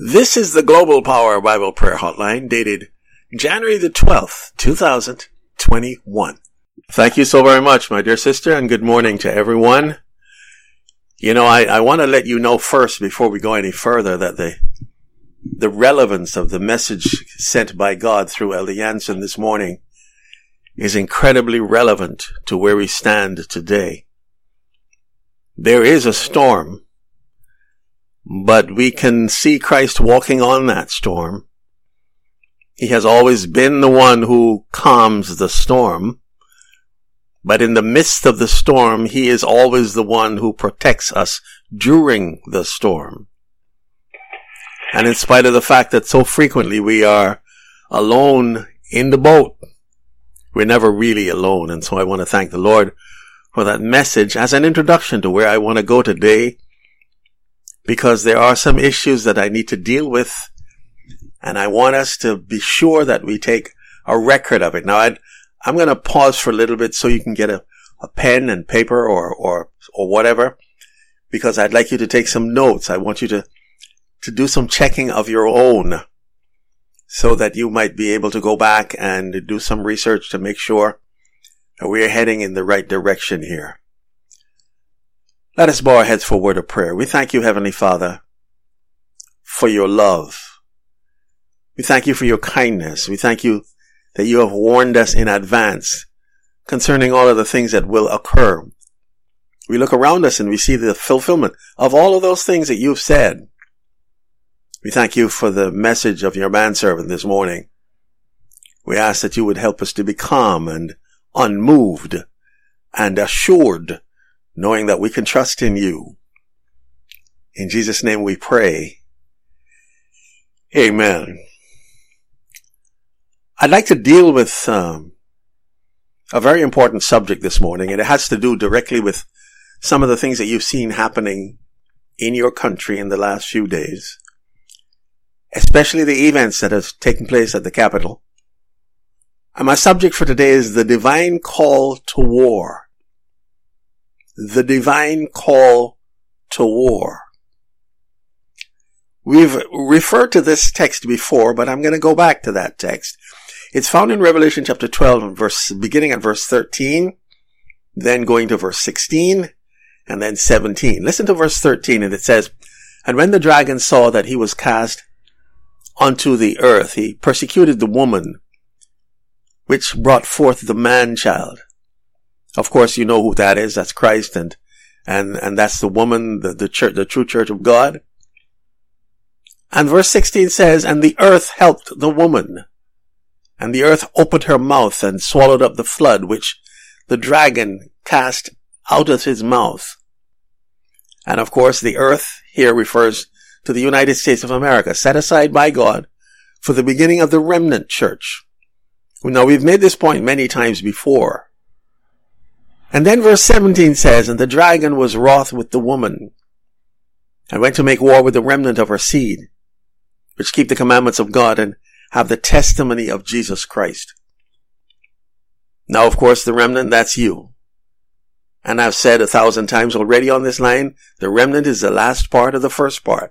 This is the Global Power Bible Prayer Hotline, dated January the 12th, 2021. Thank you so very much, my dear sister, and good morning to everyone. You know, I want to let you know first, before we go any further, that the relevance of the message sent by God through Elder Jansen this morning is incredibly relevant to where we stand today. There is a storm, but we can see Christ walking on that storm. He has always been the one who calms the storm, but in the midst of the storm, he is always the one who protects us during the storm. And in spite of the fact that so frequently we are alone in the boat, we're never really alone. And so I want to thank the Lord for that message as an introduction to where I want to go today, because there are some issues that I need to deal with, and I want us to be sure that we take a record of it. Now, I'm going to pause for a little bit so you can get a pen and paper or whatever, because I'd like you to take some notes. I want you to do some checking of your own so that you might be able to go back and do some research to make sure that we're heading in the right direction here. Let us bow our heads for a word of prayer. We thank you, Heavenly Father, for your love. We thank you for your kindness. We thank you that you have warned us in advance concerning all of the things that will occur. We look around us and we see the fulfillment of all of those things that you've said. We thank you for the message of your manservant this morning. We ask that you would help us to be calm and unmoved and assured, knowing that we can trust in you. In Jesus' name we pray. Amen. I'd like to deal with a very important subject this morning, and it has to do directly with some of the things that you've seen happening in your country in the last few days, especially the events that have taken place at the Capitol. And my subject for today is the divine call to war. The divine call to war. We've referred to this text before, but I'm going to go back to that text. It's found in Revelation chapter 12, beginning at verse 13, then going to verse 16, and then 17. Listen to verse 13, and it says, "And when the dragon saw that he was cast unto the earth, he persecuted the woman, which brought forth the man-child." Of course, you know who that is. That's Christ, and that's the woman, the church, the true church of God. And verse 16 says, "And the earth helped the woman, and the earth opened her mouth and swallowed up the flood, which the dragon cast out of his mouth." And of course, the earth here refers to the United States of America, set aside by God for the beginning of the remnant church. Now, we've made this point many times before. And then verse 17 says, "And the dragon was wroth with the woman, and went to make war with the remnant of her seed, which keep the commandments of God and have the testimony of Jesus Christ." Now, of course, the remnant, that's you. And I've said 1,000 times already on this line, the remnant is the last part of the first part.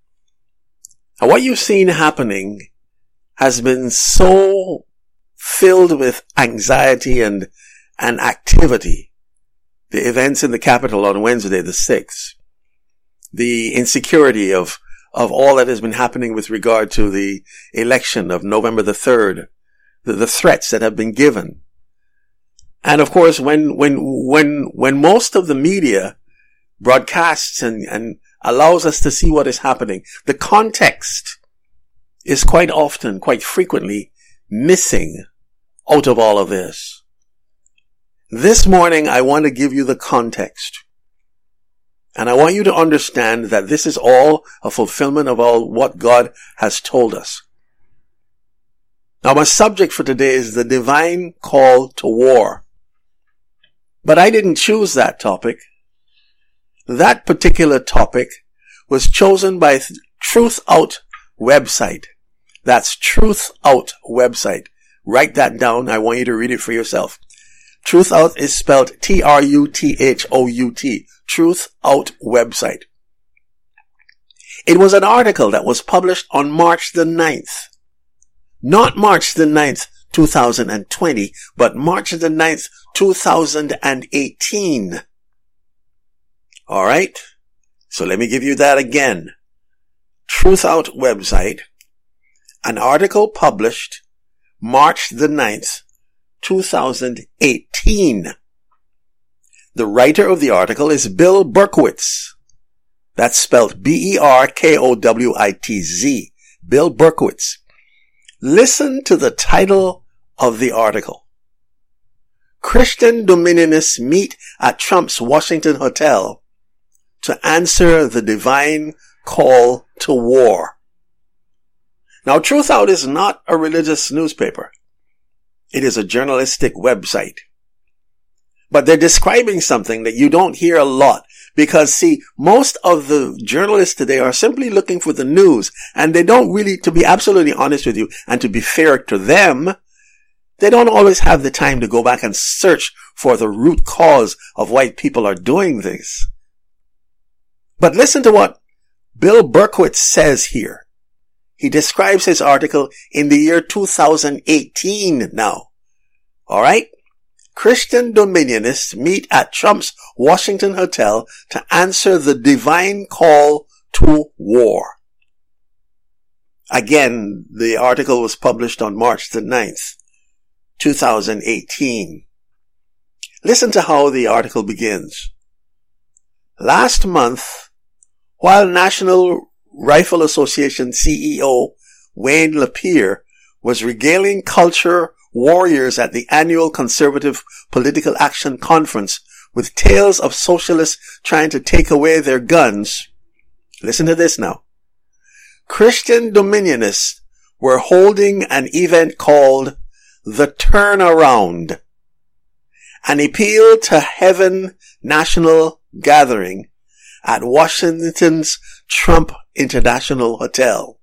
And what you've seen happening has been so filled with anxiety and activity. The events in the Capitol on Wednesday, the 6th. The insecurity of all that has been happening with regard to the election of November the 3rd. The threats that have been given. And of course, when most of the media broadcasts and allows us to see what is happening, the context is quite often, quite frequently missing out of all of this. This morning, I want to give you the context. And I want you to understand that this is all a fulfillment of all what God has told us. Now, my subject for today is the divine call to war. But I didn't choose that topic. That particular topic was chosen by Truth Out website. That's Truth Out website. Write that down. I want you to read it for yourself. Truth Out is spelled Truthhout. Truth Out website. It was an article that was published on March the 9th. Not March the 9th, 2020, but March the 9th, 2018. All right. So let me give you that again. Truthout website, an article published March the 9th, 2018. The writer of the article is Bill Berkowitz. That's spelled Berkowitz. Bill Berkowitz. Listen to the title of the article. Christian Dominionists meet at Trump's Washington hotel to answer the divine call to war. Now, Truthout is not a religious newspaper. It is a journalistic website. But they're describing something that you don't hear a lot because, see, most of the journalists today are simply looking for the news, and they don't really, to be absolutely honest with you, and to be fair to them, they don't always have the time to go back and search for the root cause of why people are doing this. But listen to what Bill Berkowitz says here. He describes his article in the year 2018 now. All right? Christian Dominionists meet at Trump's Washington hotel to answer the divine call to war. Again, the article was published on March the 9th, 2018. Listen to how the article begins. Last month, while National Rifle Association CEO Wayne LaPierre was regaling culture warriors at the annual Conservative Political Action Conference with tales of socialists trying to take away their guns, listen to this now. Christian Dominionists were holding an event called The Turnaround, an appeal to heaven national gathering at Washington's Trump International Hotel.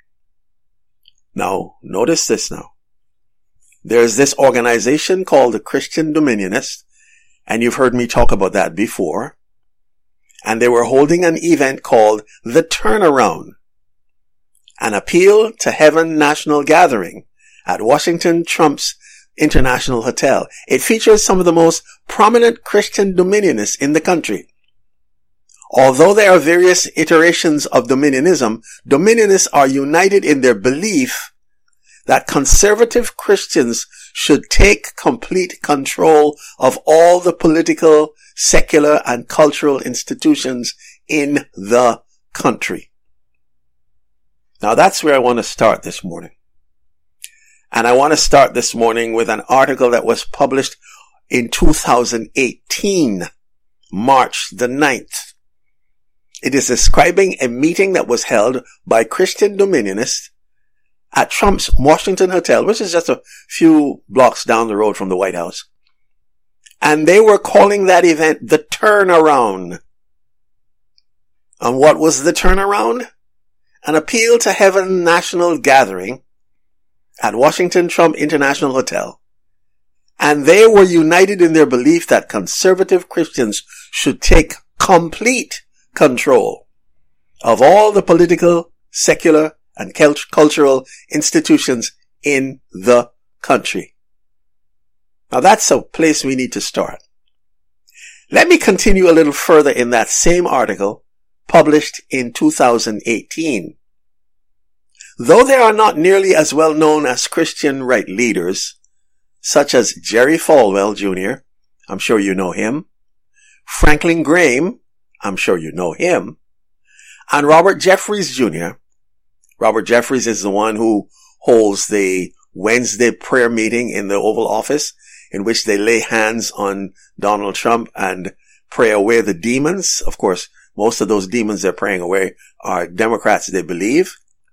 Now, notice this now. There's this organization called the Christian Dominionists, and you've heard me talk about that before. And they were holding an event called The Turnaround, an appeal to heaven national gathering at Washington Trump's International Hotel. It features some of the most prominent Christian Dominionists in the country. Although there are various iterations of dominionism, Dominionists are united in their belief that conservative Christians should take complete control of all the political, secular, and cultural institutions in the country. Now that's where I want to start this morning. And I want to start this morning with an article that was published in 2018, March the 9th. It is describing a meeting that was held by Christian Dominionists at Trump's Washington Hotel, which is just a few blocks down the road from the White House. And they were calling that event the Turnaround. And what was the Turnaround? An appeal to heaven national gathering at Washington Trump International Hotel. And they were united in their belief that conservative Christians should take complete control of all the political, secular, and cultural institutions in the country. Now that's a place we need to start. Let me continue a little further in that same article published in 2018. Though they are not nearly as well known as Christian right leaders, such as Jerry Falwell Jr., I'm sure you know him, Franklin Graham, I'm sure you know him, and Robert Jeffries Jr. Robert Jeffries is the one who holds the Wednesday prayer meeting in the Oval Office in which they lay hands on Donald Trump and pray away the demons. Of course, most of those demons they're praying away are Democrats, they believe.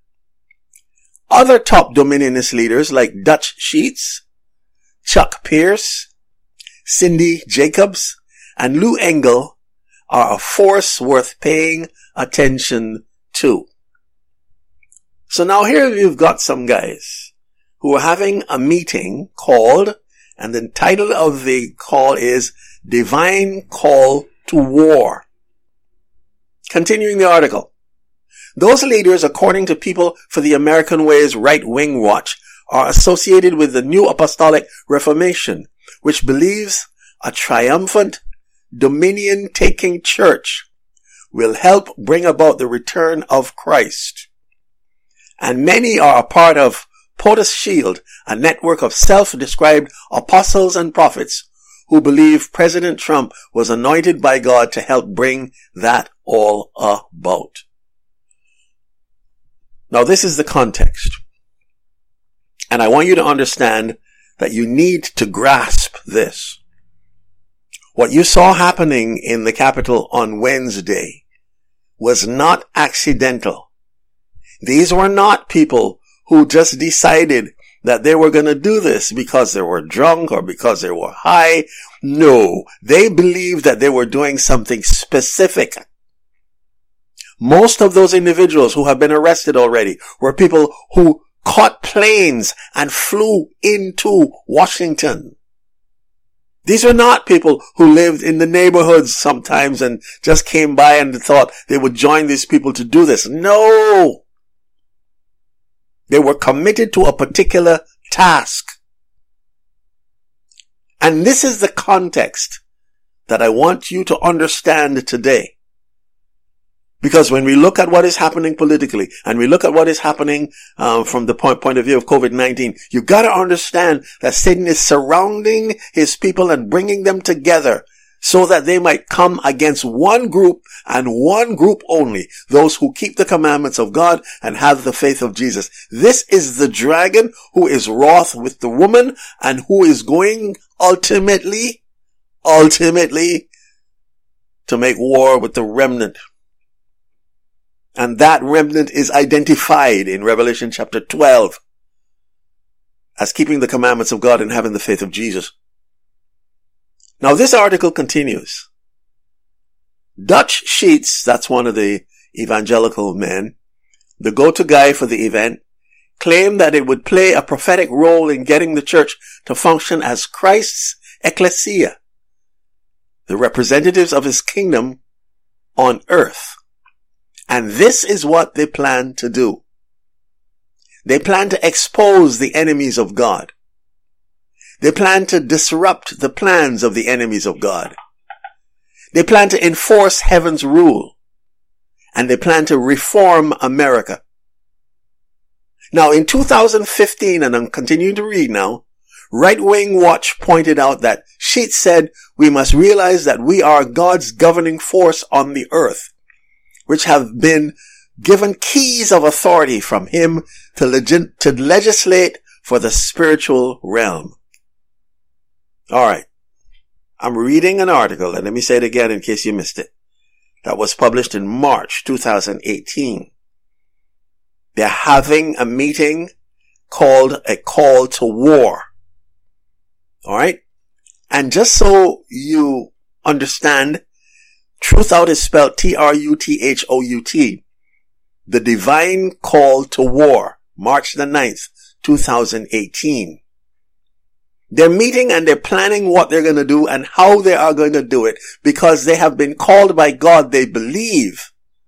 Other top Dominionist leaders like Dutch Sheets, Chuck Pierce, Cindy Jacobs, and Lou Engle are a force worth paying attention to. So now here you've got some guys who are having a meeting called, and the title of the call is Divine Call to War. Continuing the article. Those leaders, according to People for the American Way's right-wing watch, are associated with the New Apostolic Reformation, which believes a triumphant, dominion-taking church will help bring about the return of Christ. And many are a part of POTUS Shield, a network of self-described apostles and prophets who believe President Trump was anointed by God to help bring that all about. Now, this is the context. And I want you to understand that you need to grasp this. What you saw happening in the Capitol on Wednesday was not accidental. These were not people who just decided that they were going to do this because they were drunk or because they were high. No, they believed that they were doing something specific. Most of those individuals who have been arrested already were people who caught planes and flew into Washington. These were not people who lived in the neighborhoods sometimes and just came by and thought they would join these people to do this. No! They were committed to a particular task. And this is the context that I want you to understand today. Because when we look at what is happening politically, and we look at what is happening from the point of view of COVID-19, you got to understand that Satan is surrounding his people and bringing them together so that they might come against one group and one group only, those who keep the commandments of God and have the faith of Jesus. This is the dragon who is wroth with the woman and who is going ultimately to make war with the remnant. And that remnant is identified in Revelation chapter 12 as keeping the commandments of God and having the faith of Jesus. Now this article continues. Dutch Sheets, that's one of the evangelical men, the go-to guy for the event, claimed that it would play a prophetic role in getting the church to function as Christ's ecclesia, the representatives of his kingdom on earth. And this is what they plan to do. They plan to expose the enemies of God. They plan to disrupt the plans of the enemies of God. They plan to enforce heaven's rule. And they plan to reform America. Now, in 2015, and I'm continuing to read now, Right Wing Watch pointed out that Sheets said we must realize that we are God's governing force on the earth, which have been given keys of authority from him to legislate for the spiritual realm. All right. I'm reading an article, and let me say it again in case you missed it, that was published in March 2018. They're having a meeting called a call to war. All right. And just so you understand, Truthout is spelled Truthout. The Divine Call to War, March the 9th, 2018. They're meeting and they're planning what they're going to do and how they are going to do it because they have been called by God. They believe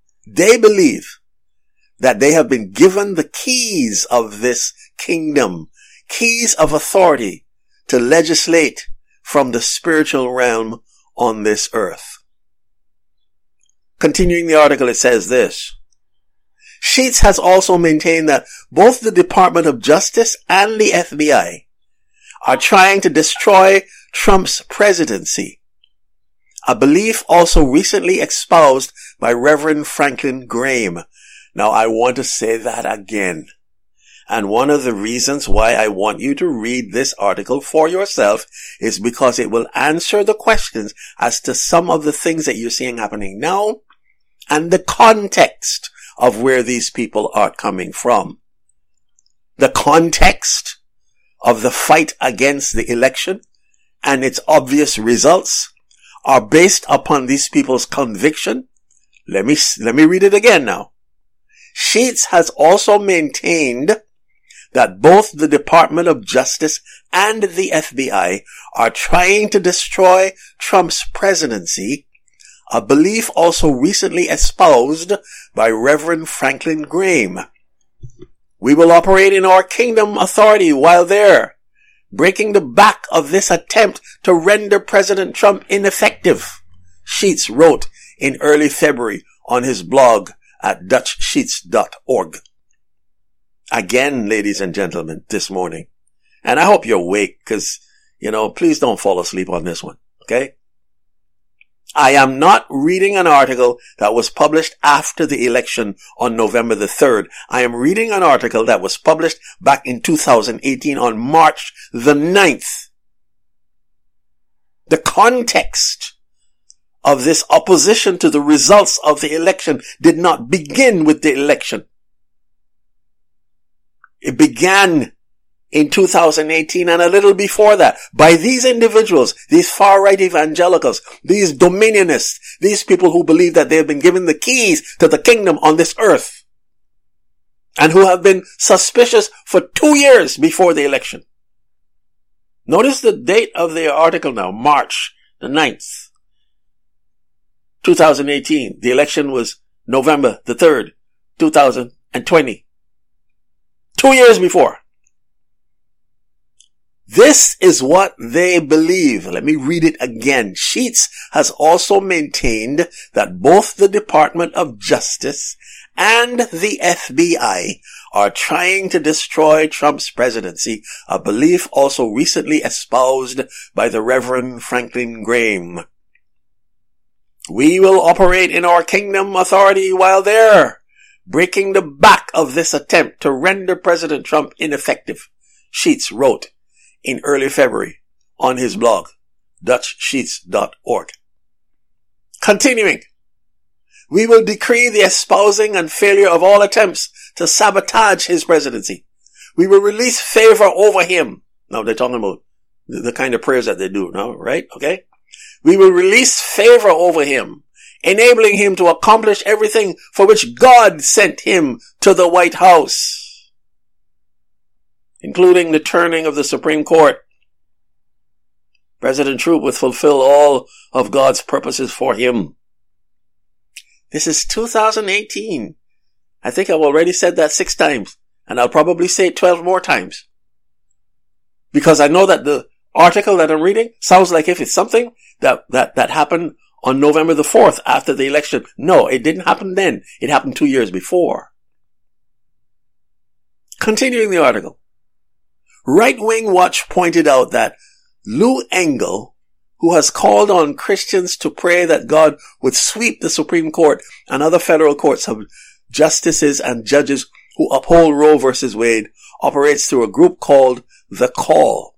that they have been given the keys of this kingdom, keys of authority to legislate from the spiritual realm on this earth. Continuing the article, it says this. Sheets has also maintained that both the Department of Justice and the FBI are trying to destroy Trump's presidency, a belief also recently espoused by Reverend Franklin Graham. Now, I want to say that again. And one of the reasons why I want you to read this article for yourself is because it will answer the questions as to some of the things that you're seeing happening now and the context of where these people are coming from. The context of the fight against the election and its obvious results are based upon these people's conviction. Let me read it again now. Sheets has also maintained that both the Department of Justice and the FBI are trying to destroy Trump's presidency, a belief also recently espoused by Reverend Franklin Graham. We will operate in our kingdom authority while there, breaking the back of this attempt to render President Trump ineffective, Sheets wrote in early February on his blog at dutchsheets.org. Again, ladies and gentlemen, this morning. And I hope you're awake because, please don't fall asleep on this one, okay? I am not reading an article that was published after the election on November the 3rd. I am reading an article that was published back in 2018 on March the 9th. The context of this opposition to the results of the election did not begin with the election. It began in 2018 and a little before that by these individuals, these far-right evangelicals, these dominionists, these people who believe that they have been given the keys to the kingdom on this earth and who have been suspicious for 2 years before the election. Notice the date of the article now, March the 9th, 2018. The election was November the 3rd, 2020. 2 years before. This is what they believe. Let me read it again. Sheets has also maintained that both the Department of Justice and the FBI are trying to destroy Trump's presidency, a belief also recently espoused by the Reverend Franklin Graham. We will operate in our kingdom authority while there, breaking the back of this attempt to render President Trump ineffective, Sheets wrote in early February on his blog, dutchsheets.org. Continuing, we will decree the espousing and failure of all attempts to sabotage his presidency. We will release favor over him. Now they're talking about the kind of prayers that they do now, right? Okay. We will release favor over him, enabling him to accomplish everything for which God sent him to the White House, including the turning of the Supreme Court. President Trump will fulfill all of God's purposes for him. This is 2018. I think I've already said that 6 times, and I'll probably say it 12 more times. Because I know that the article that I'm reading sounds like if it's something that happened on November the 4th after the election. No, it didn't happen then. It happened 2 years before. Continuing the article. Right Wing Watch pointed out that Lou Engle, who has called on Christians to pray that God would sweep the Supreme Court and other federal courts of justices and judges who uphold Roe versus Wade, operates through a group called The Call.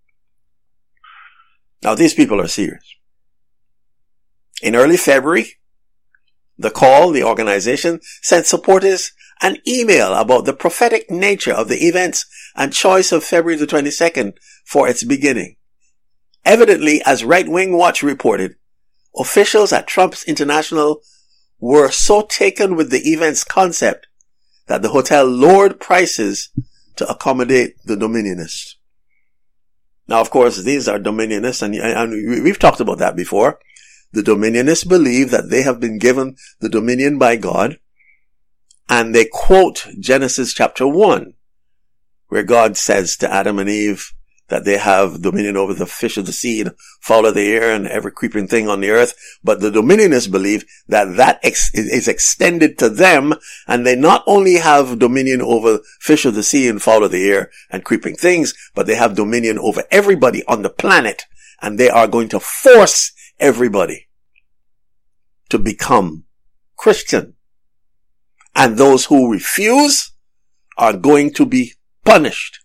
Now, these people are serious. In early February, The Call, the organization, sent supporters an email about the prophetic nature of the events and choice of February the 22nd for its beginning. Evidently, as Right Wing Watch reported, officials at Trump's International were so taken with the event's concept that the hotel lowered prices to accommodate the dominionists. Now, of course, these are dominionists, and we've talked about that before. The dominionists believe that they have been given the dominion by God, and they quote Genesis chapter 1, where God says to Adam and Eve that they have dominion over the fish of the sea, fowl of the air, and every creeping thing on the earth. But the dominionists believe that is extended to them, and they not only have dominion over fish of the sea and fowl of the air and creeping things, but they have dominion over everybody on the planet, and they are going to force everybody to become Christian. And those who refuse are going to be punished.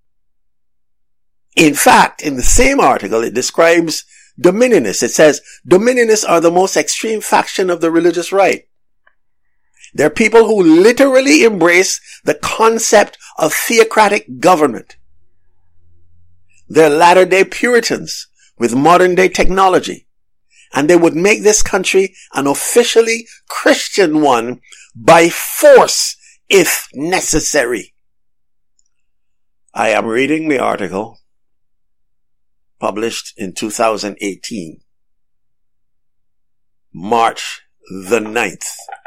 In fact, in the same article, it describes dominionists. It says, dominionists are the most extreme faction of the religious right. They're people who literally embrace the concept of theocratic government. They're latter-day Puritans with modern-day technology. And they would make this country an officially Christian one by force if necessary. I am reading the article published in 2018. March the 9th.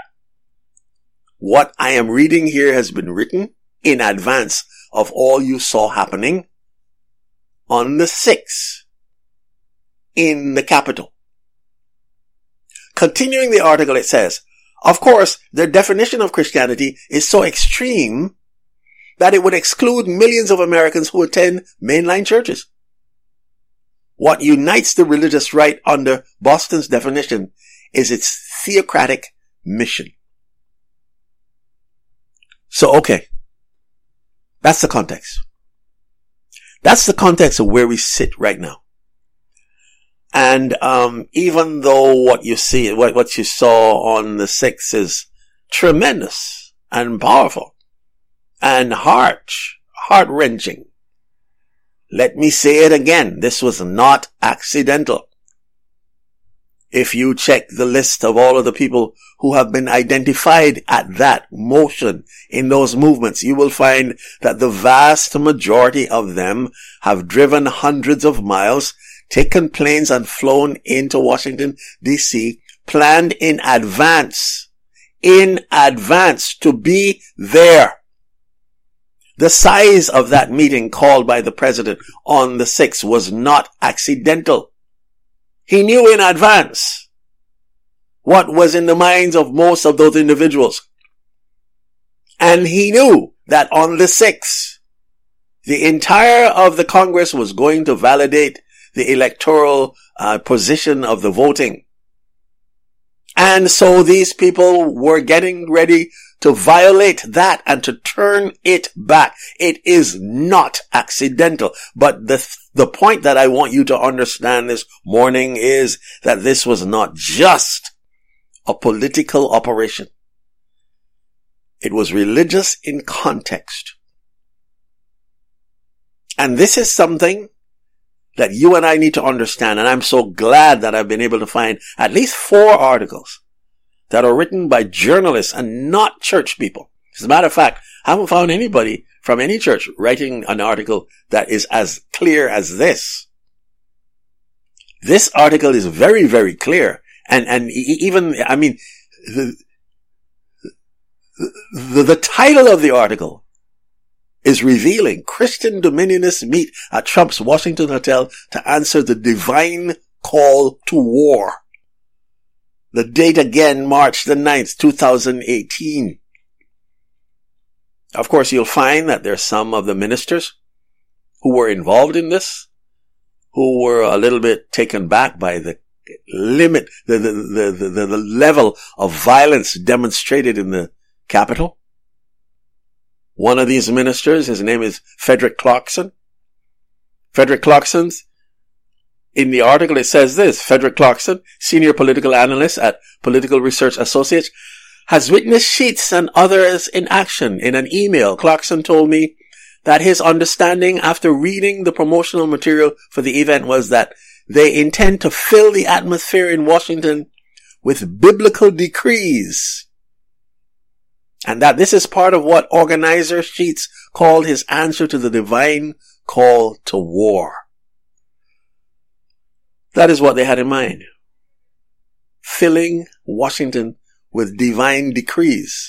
What I am reading here has been written in advance of all you saw happening on the 6th in the Capitol. Continuing the article, it says, of course, their definition of Christianity is so extreme that it would exclude millions of Americans who attend mainline churches. What unites the religious right under Boston's definition is its theocratic mission. So, okay. That's the context. That's the context of where we sit right now. And even though what you see, what you saw on the 6th is tremendous and powerful and heart-wrenching, let me say it again. This was not accidental. If you check the list of all of the people who have been identified at that motion in those movements, you will find that the vast majority of them have driven hundreds of miles, taken planes and flown into Washington, D.C., planned in advance to be there. The size of that meeting called by the president on the 6th was not accidental. He knew in advance what was in the minds of most of those individuals. And he knew that on the 6th, the entire of the Congress was going to validate the electoral position of the voting. And so these people were getting ready to violate that and to turn it back. It is not accidental. But the point that I want you to understand this morning is that this was not just a political operation. It was religious in context. And this is something that you and I need to understand. And I'm so glad that I've been able to find at least 4 articles that are written by journalists and not church people. As a matter of fact, I haven't found anybody from any church writing an article that is as clear as this. This article is very, very clear. And even, I mean, the title of the article is revealing. Christian Dominionists meet at Trump's Washington hotel to answer the divine call to war. The date again, March the 9th, 2018. Of course, you'll find that there's some of the ministers who were involved in this, who were a little bit taken back by the limit, the level of violence demonstrated in the Capitol. One of these ministers, his name is Frederick Clarkson. Frederick Clarkson's, in the article it says this: Frederick Clarkson, senior political analyst at Political Research Associates, has witnessed Sheets and others in action. In an email, Clarkson told me that his understanding after reading the promotional material for the event was that they intend to fill the atmosphere in Washington with biblical decrees, and that this is part of what organizer Sheets called his answer to the divine call to war. That is what they had in mind. Filling Washington with divine decrees.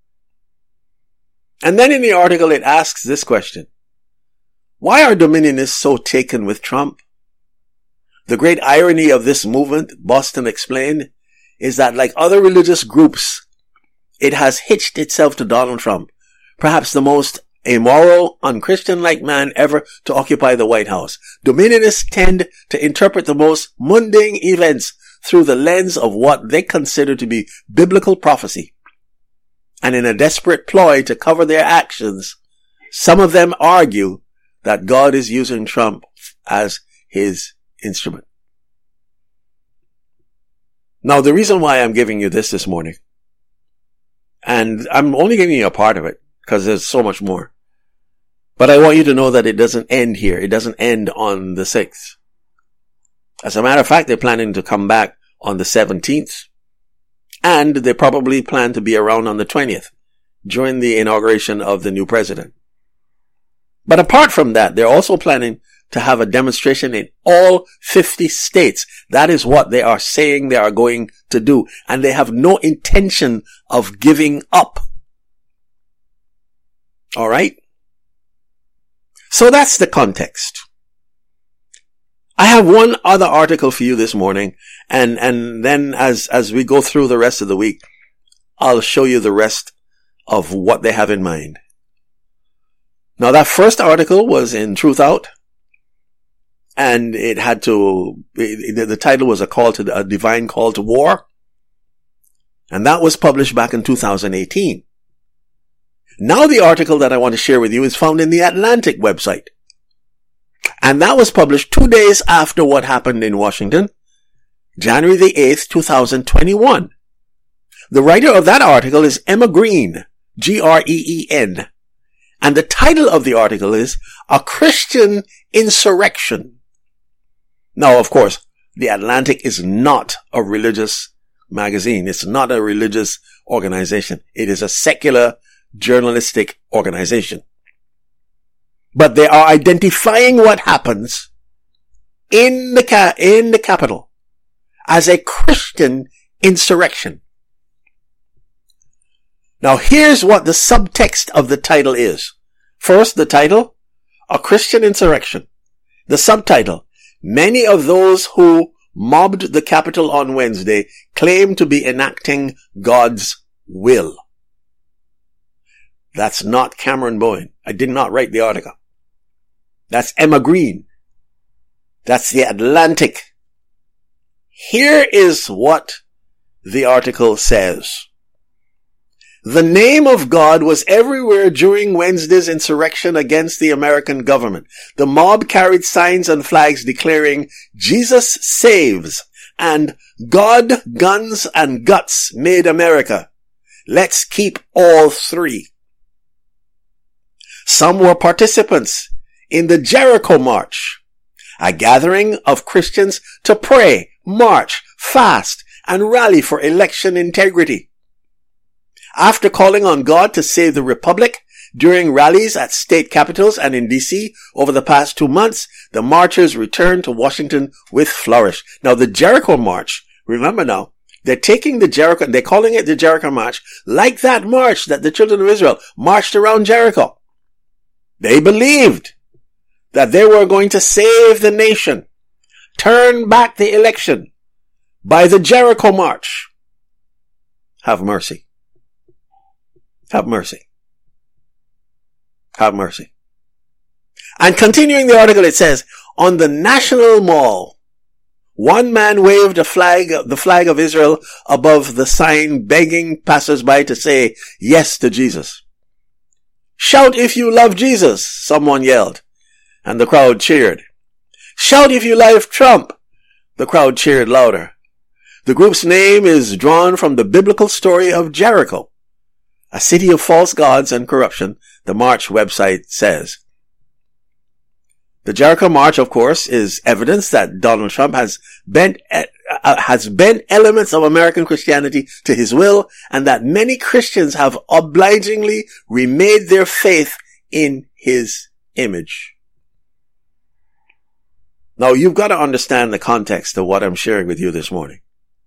And then in the article it asks this question: why are Dominionists so taken with Trump? The great irony of this movement, Boston explained, is that like other religious groups, it has hitched itself to Donald Trump, perhaps the most immoral, unchristian-like man ever to occupy the White House. Dominionists tend to interpret the most mundane events through the lens of what they consider to be biblical prophecy. And in a desperate ploy to cover their actions, some of them argue that God is using Trump as his instrument. Now, the reason why I'm giving you this morning, and I'm only giving you a part of it because there's so much more, but I want you to know that it doesn't end here. It doesn't end on the 6th. As a matter of fact, they're planning to come back on the 17th, and they probably plan to be around on the 20th during the inauguration of the new president. But apart from that, they're also planning to have a demonstration in all 50 states. That is what they are saying they are going to do. And they have no intention of giving up. All right? So that's the context. I have one other article for you this morning, and then as we go through the rest of the week, I'll show you the rest of what they have in mind. Now, that first article was in Truth Out, and the title was a divine call to war, and that was published back in 2018. Now the article that I want to share with you is found in the Atlantic website, and that was published 2 days after what happened in Washington, January the 8th, 2021. The writer of that article is Emma Green, Green. And the title of the article is A Christian Insurrection. Now, of course, the Atlantic is not a religious magazine. It's not a religious organization. It is a secular journalistic organization. But they are identifying what happens in the capital as a Christian insurrection. Now here's what the subtext of the title is. First, the title, A Christian Insurrection. The subtitle, many of those who mobbed the Capitol on Wednesday claim to be enacting God's will. That's not Cameron Bowen. I did not write the article. That's Emma Green. That's the Atlantic. Here is what the article says. The name of God was everywhere during Wednesday's insurrection against the American government. The mob carried signs and flags declaring, Jesus saves, and God, guns, and guts made America. Let's keep all three. Some were participants in the Jericho March, a gathering of Christians to pray, march, fast, and rally for election integrity. After calling on God to save the Republic during rallies at state capitals and in D.C. over the past 2 months, the marchers returned to Washington with flourish. Now, the Jericho March, remember now, they're taking the Jericho, they're calling it the Jericho March, like that march that the children of Israel marched around Jericho. They believed that they were going to save the nation, turn back the election by the Jericho March. Have mercy. Have mercy. Have mercy. And continuing the article, it says, on the National Mall, one man waved the flag of Israel above the sign begging passers-by to say yes to Jesus. Shout if you love Jesus, someone yelled, and the crowd cheered. Shout if you love Trump, the crowd cheered louder. The group's name is drawn from the biblical story of Jericho, a city of false gods and corruption, the March website says. The Jericho March, of course, is evidence that Donald Trump has bent elements of American Christianity to his will, and that many Christians have obligingly remade their faith in his image. Now, you've got to understand the context of what I'm sharing with you this morning.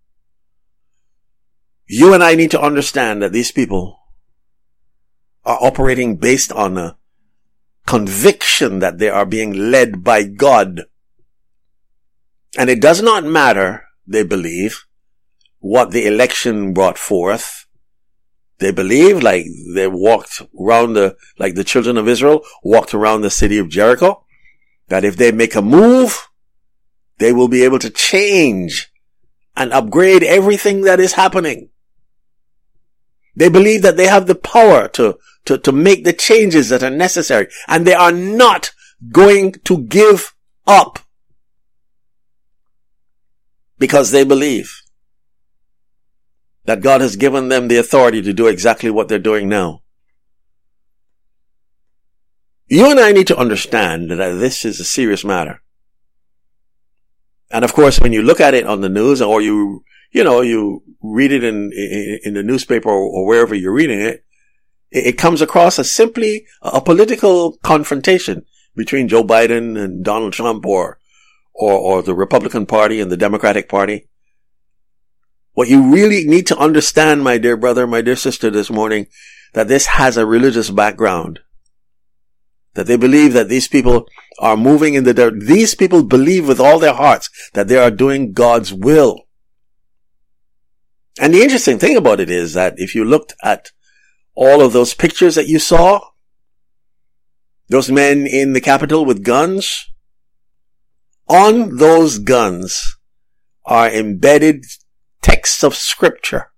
You and I need to understand that these people are operating based on a conviction that they are being led by God. And it does not matter, they believe, what the election brought forth. They believe, like they walked around like the children of Israel walked around the city of Jericho, that if they make a move, they will be able to change and upgrade everything that is happening. They believe that they have the power to make the changes that are necessary, and they are not going to give up because they believe that God has given them the authority to do exactly what they're doing now. You and I need to understand that this is a serious matter. And of course, when you look at it on the news, or you read it in the newspaper or wherever you're reading it, it comes across as simply a political confrontation between Joe Biden and Donald Trump or the Republican Party and the Democratic Party. What you really need to understand, my dear brother, my dear sister, this morning, that this has a religious background. That they believe that these people are moving in these people believe with all their hearts that they are doing God's will. And the interesting thing about it is that if you looked at all of those pictures that you saw, those men in the Capitol with guns, on those guns are embedded texts of scripture.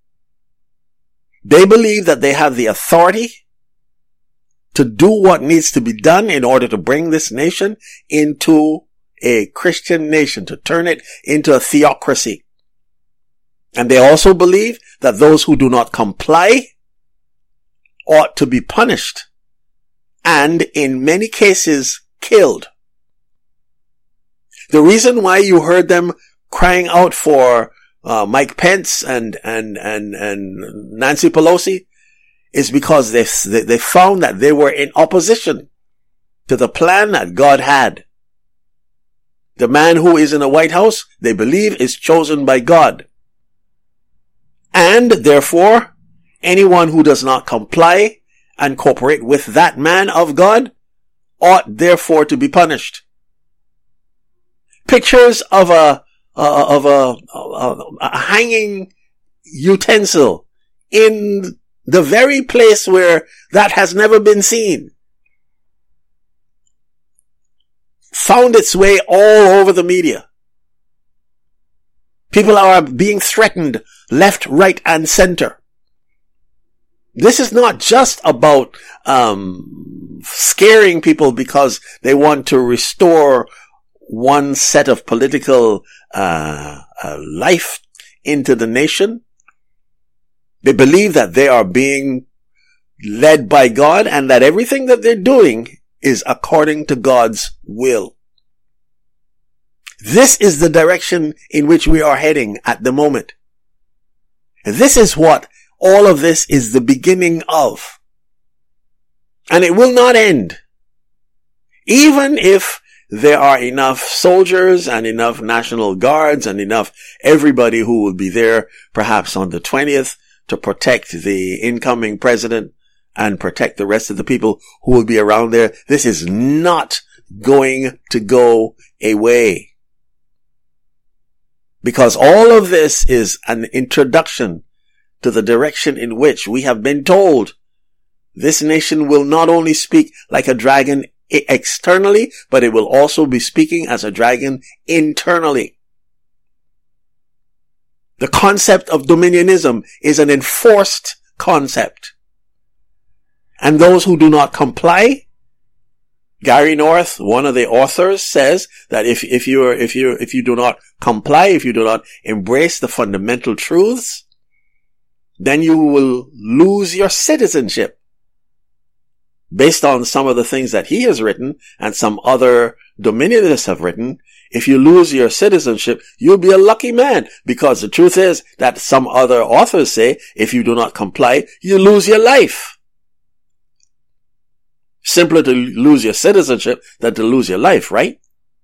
They believe that they have the authority to do what needs to be done in order to bring this nation into a Christian nation, to turn it into a theocracy. And they also believe that those who do not comply ought to be punished and in many cases killed. The reason why you heard them crying out for Mike Pence and Nancy Pelosi is because they found that they were in opposition to the plan that God had. The man who is in the White House, they believe, is chosen by God. And therefore, anyone who does not comply and cooperate with that man of God ought therefore to be punished. Pictures of a hanging utensil in the very place where that has never been seen found its way all over the media. People are being threatened left, right, and center. This is not just about scaring people because they want to restore one set of political life into the nation. They believe that they are being led by God and that everything that they're doing is according to God's will. This is the direction in which we are heading at the moment. This is what all of this is the beginning of. And it will not end. Even if there are enough soldiers and enough National Guards and enough everybody who will be there perhaps on the 20th to protect the incoming president and protect the rest of the people who will be around there. This is not going to go away. Because all of this is an introduction to the direction in which we have been told this nation will not only speak like a dragon externally, but it will also be speaking as a dragon internally. The concept of dominionism is an enforced concept. And those who do not comply, Gary North, one of the authors, says that if you do not comply, if you do not embrace the fundamental truths, then you will lose your citizenship. Based on some of the things that he has written and some other dominionists have written, if you lose your citizenship, you'll be a lucky man, because the truth is that some other authors say if you do not comply, you lose your life. Simpler to lose your citizenship than to lose your life, right?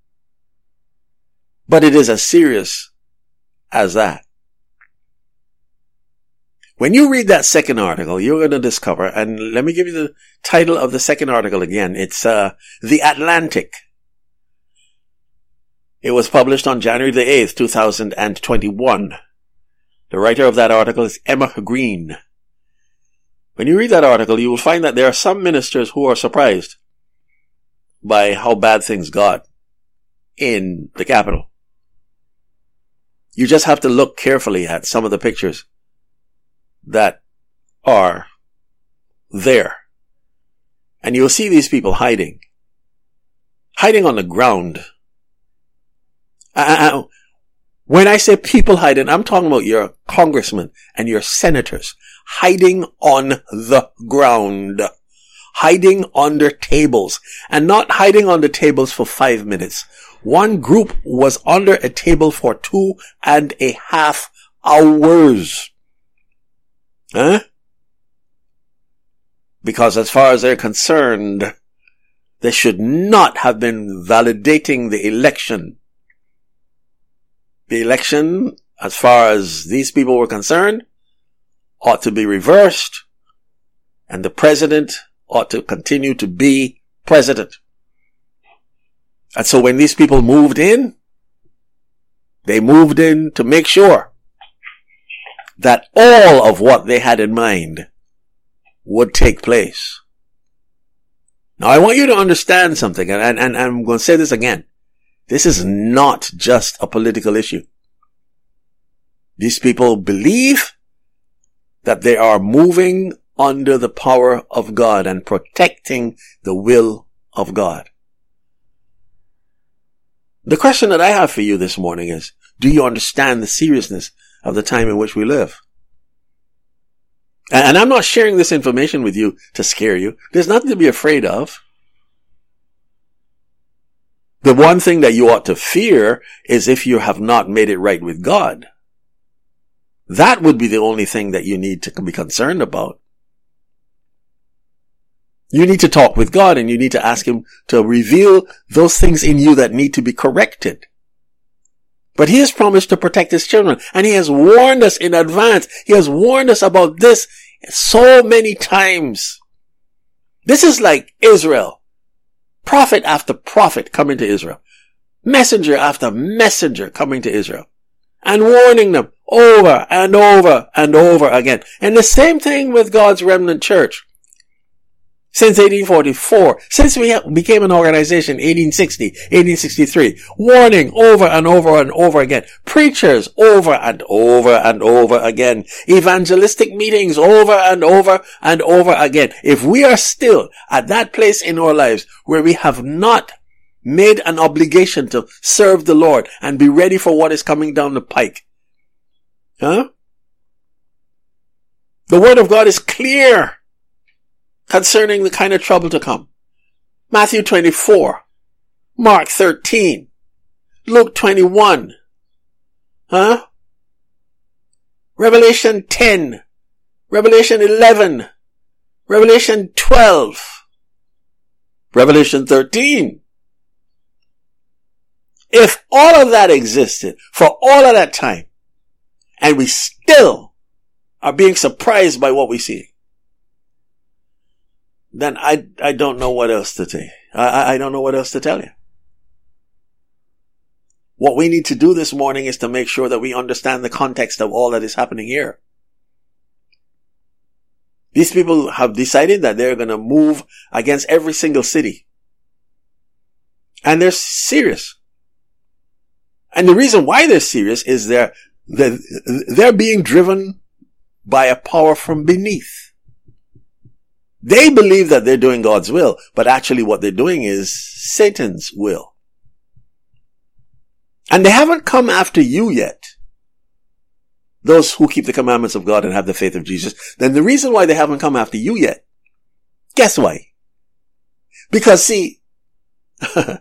But it is as serious as that. When you read that second article, you're going to discover, and let me give you the title of the second article again. It's The Atlantic. It was published on January the 8th, 2021. The writer of that article is Emma Green. When you read that article, you will find that there are some ministers who are surprised by how bad things got in the Capitol. You just have to look carefully at some of the pictures that are there. And you'll see these people hiding on the ground. When I say people hiding, I'm talking about your congressmen and your senators hiding on the ground, hiding under tables, and not hiding on the tables for 5 minutes. One group was under a table for 2.5 hours. Because as far as they're concerned, They should not have been validating the election. The election, as far as these people were concerned, ought to be reversed, and the president ought to continue to be president. And so when these people moved in, they moved in to make sure that all of what they had in mind would take place. Now I want you to understand something, and I'm going to say this again. This is not just a political issue. These people believe that they are moving under the power of God and protecting the will of God. The question that I have for you this morning is, do you understand the seriousness of the time in which we live? And I'm not sharing this information with you to scare you. There's nothing to be afraid of. The one thing that you ought to fear is if you have not made it right with God. That would be the only thing that you need to be concerned about. You need to talk with God, and you need to ask Him to reveal those things in you that need to be corrected. But He has promised to protect His children, and He has warned us in advance. He has warned us about this so many times. This is like Israel. Prophet after prophet coming to Israel. Messenger after messenger coming to Israel. And warning them over and over and over again. And the same thing with God's remnant church. Since 1844, since we became an organization, 1860, 1863, warning over and over and over again, preachers over and over and over again, evangelistic meetings over and over and over again. If we are still at that place in our lives where we have not made an obligation to serve the Lord and be ready for what is coming down the pike, the word of God is clear concerning the kind of trouble to come. Matthew 24, Mark 13, Luke 21, Revelation 10, Revelation 11, Revelation 12, Revelation 13. If all of that existed for all of that time, and we still are being surprised by what we see, then I don't know what else to say. I don't know what else to tell you. What we need to do this morning is to make sure that we understand the context of all that is happening here. These people have decided that they're going to move against every single city. And they're serious. And the reason why they're serious is they're being driven by a power from beneath. They believe that they're doing God's will, but actually what they're doing is Satan's will. And they haven't come after you yet. Those who keep the commandments of God and have the faith of Jesus. Then the reason why they haven't come after you yet, guess why? Because see, there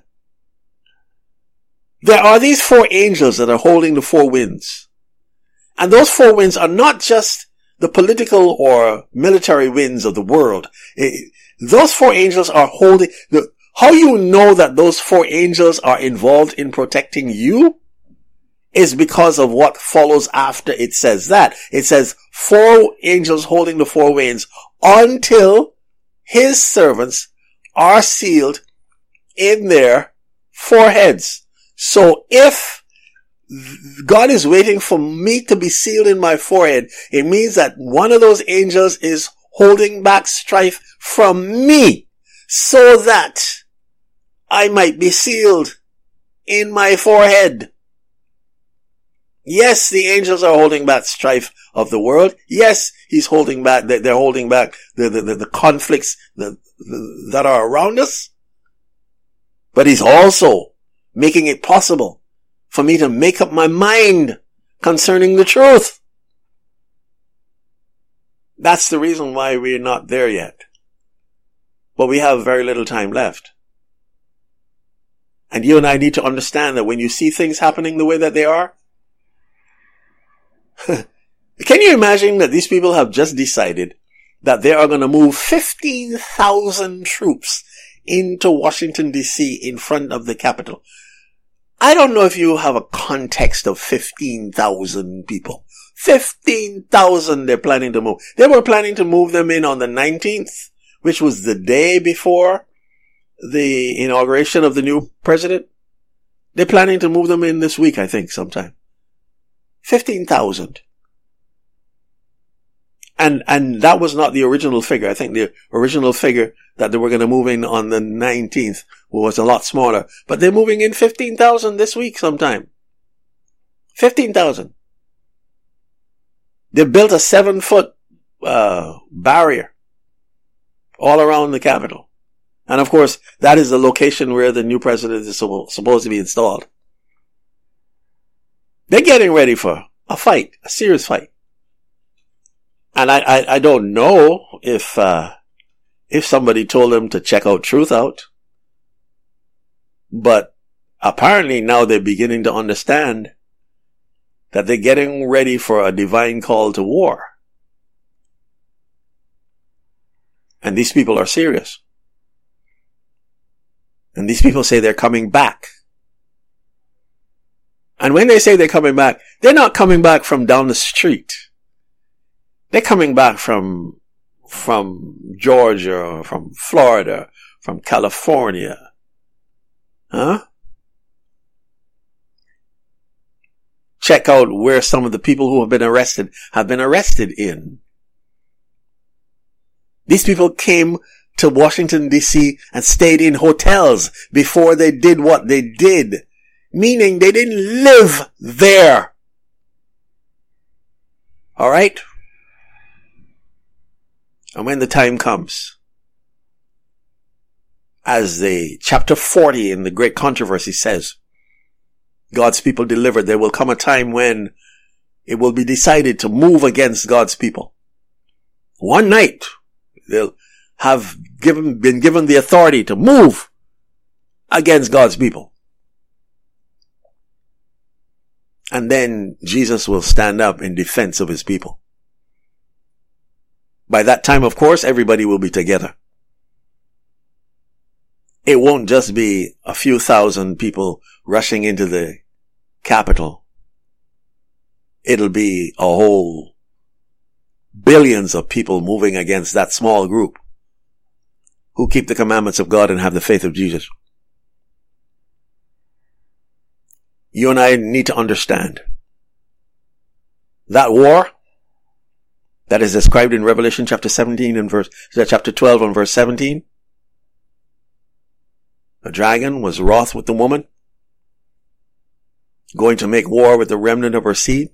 are these four angels that are holding the four winds. And those four winds are not just the political or military winds of the world. Those four angels are holding, how you know that those four angels are involved in protecting you is because of what follows after it says that. It says four angels holding the four winds until His servants are sealed in their foreheads. So if God is waiting for me to be sealed in my forehead, it means that one of those angels is holding back strife from me so that I might be sealed in my forehead. Yes, the angels are holding back strife of the world. Yes, they're holding back the conflicts that are around us. But He's also making it possible for me to make up my mind concerning the truth. That's the reason why we're not there yet. But we have very little time left. And you and I need to understand that when you see things happening the way that they are, can you imagine that these people have just decided that they are going to move 15,000 troops into Washington, D.C. in front of the Capitol. I don't know if you have a context of 15,000 people. 15,000 they're planning to move. They were planning to move them in on the 19th, which was the day before the inauguration of the new president. They're planning to move them in this week, I think, sometime. 15,000. And that was not the original figure. I think the original figure that they were going to move in on the 19th was a lot smaller. But they're moving in 15,000 this week sometime. 15,000. They built a 7-foot barrier all around the Capitol. And of course, that is the location where the new president is supposed to be installed. They're getting ready for a fight, a serious fight. And I don't know if somebody told them to check out Truth Out. But apparently now they're beginning to understand that they're getting ready for a divine call to war. And these people are serious. And these people say they're coming back. And when they say they're coming back, they're not coming back from down the street. They're coming back from Georgia, from Florida, from California. Huh? Check out where some of the people who have been arrested in. These people came to Washington, D.C. and stayed in hotels before they did what they did. Meaning they didn't live there. Alright? And when the time comes, as the chapter 40 in the Great Controversy says, God's people delivered, there will come a time when it will be decided to move against God's people. One night, they'll have been given the authority to move against God's people. And then Jesus will stand up in defense of his people. By that time, of course, everybody will be together. It won't just be a few thousand people rushing into the Capitol. It'll be a whole billions of people moving against that small group who keep the commandments of God and have the faith of Jesus. You and I need to understand that war that is described in Revelation chapter 17 and chapter 12 and verse 17. The dragon was wroth with the woman, going to make war with the remnant of her seed.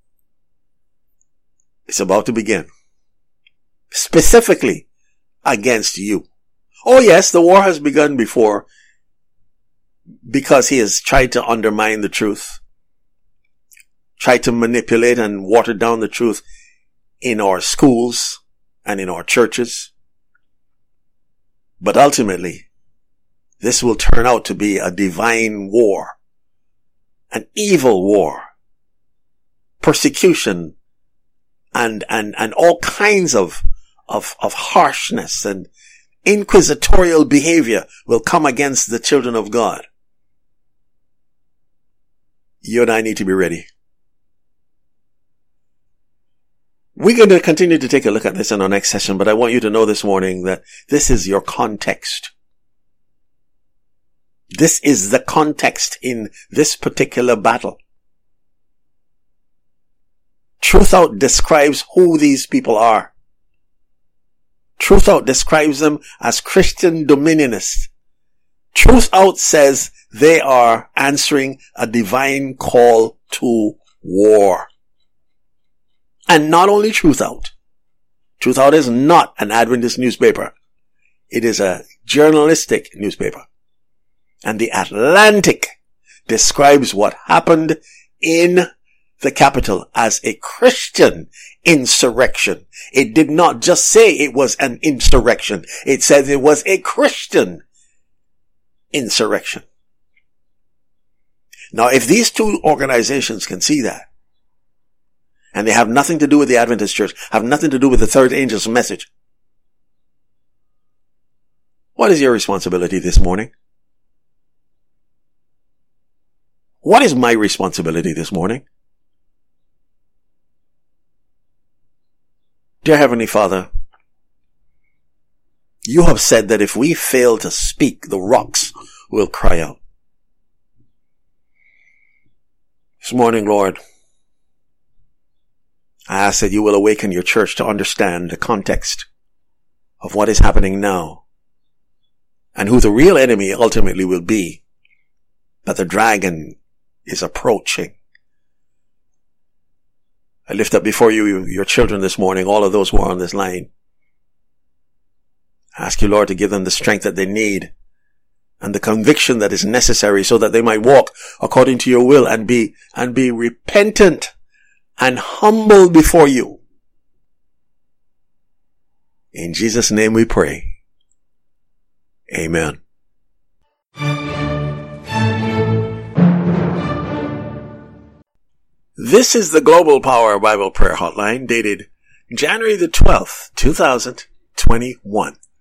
It's about to begin. Specifically against you. Oh yes, the war has begun before because he has tried to undermine the truth, tried to manipulate and water down the truth in our schools and in our churches. But ultimately, this will turn out to be a divine war, an evil war, persecution, and all kinds of harshness and inquisitorial behavior will come against the children of God. You and I need to be ready. We're going to continue to take a look at this in our next session, but I want you to know this morning that this is your context. This is the context in this particular battle. Truth Out describes who these people are. Truth Out describes them as Christian dominionists. Truth Out says they are answering a divine call to war. And not only Truth Out. Truth Out is not an Adventist newspaper. It is a journalistic newspaper. And the Atlantic describes what happened in the Capitol as a Christian insurrection. It did not just say it was an insurrection. It said it was a Christian insurrection. Now, if these two organizations can see that, and they have nothing to do with the Adventist Church, have nothing to do with the third angel's message, What is your responsibility this morning? What is my responsibility this morning? Dear Heavenly Father, you have said that if we fail to speak, the rocks will cry out. This morning, Lord, I ask that you will awaken your church to understand the context of what is happening now and who the real enemy ultimately will be, that the dragon is approaching. I lift up before you your children this morning, all of those who are on this line. I ask you, Lord, to give them the strength that they need and the conviction that is necessary so that they might walk according to your will and be repentant and humble before you. In Jesus' name we pray. Amen. This is the Global Power Bible Prayer Hotline, dated January the 12th, 2021.